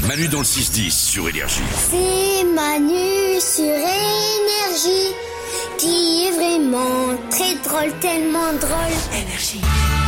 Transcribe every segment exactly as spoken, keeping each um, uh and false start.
Manu dans le six dix sur Énergie. C'est Manu sur Énergie qui est vraiment très drôle, tellement drôle. Énergie.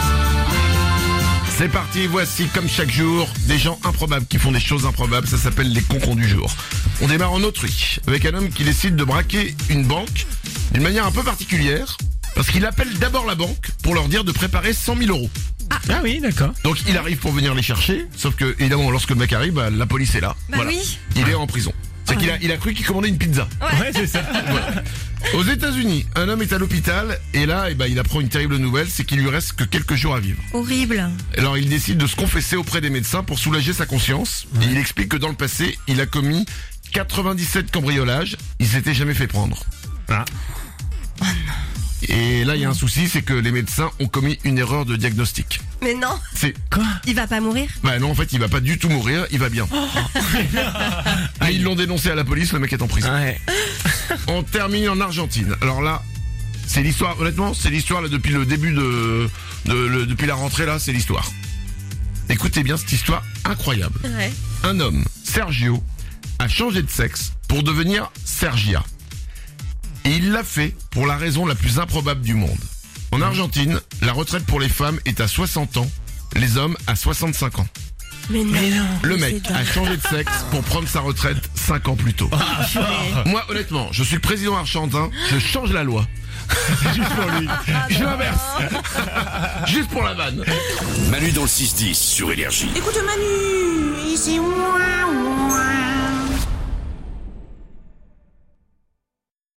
C'est parti, voici comme chaque jour des gens improbables qui font des choses improbables, ça s'appelle les concons du jour. On démarre en Autriche avec un homme qui décide de braquer une banque d'une manière un peu particulière parce qu'il appelle d'abord la banque pour leur dire de préparer cent mille euros. Ah, ah oui, d'accord. Donc il arrive pour venir les chercher, sauf que évidemment lorsque le mec arrive, bah, la police est là. Bah voilà. oui. Il est en prison. C'est qu'il a, il a cru qu'il commandait une pizza. Ouais, c'est ça. Voilà. Aux États-Unis, un homme est à l'hôpital et là, eh ben, il apprend une terrible nouvelle, c'est qu'il lui reste que quelques jours à vivre. Horrible. Alors il décide de se confesser auprès des médecins pour soulager sa conscience. Et il explique que dans le passé, il a commis quatre-vingt-dix-sept cambriolages. Il s'était jamais fait prendre. Ah. Et là, il y a un souci, c'est que les médecins ont commis une erreur de diagnostic. Mais non, C'est Quoi? il va pas mourir. bah non, en fait, il va pas du tout mourir, il va bien. Mais ils l'ont dénoncé à la police, le mec est en prison. Ouais. On termine en Argentine. Alors là, c'est l'histoire, honnêtement, c'est l'histoire là depuis le début de, de le- depuis la rentrée là, c'est l'histoire. Écoutez bien cette histoire incroyable. Ouais. Un homme, Sergio, a changé de sexe pour devenir Sergia. Et il l'a fait pour la raison la plus improbable du monde. En Argentine, la retraite pour les femmes est à soixante ans, les hommes à soixante-cinq ans. Mais non. Mais non. Le Mais mec c'est a dingue. changé de sexe pour prendre sa retraite cinq ans plus tôt. Moi, honnêtement, je suis le président argentin, je change la loi. Juste pour lui. Je l'inverse. Juste pour la vanne. Manu dans le six dix sur Énergie. Écoute Manu, ici moi,